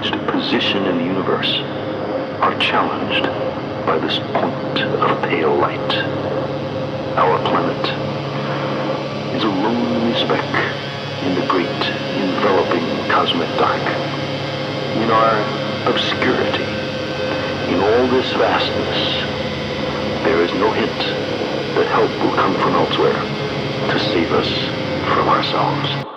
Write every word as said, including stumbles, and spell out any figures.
privileged position in the universe are challenged by this point of pale light. Our planet is a lonely speck in the great enveloping cosmic dark. In our obscurity, in all this vastness, there is no hint that help will come from elsewhere to save us from ourselves.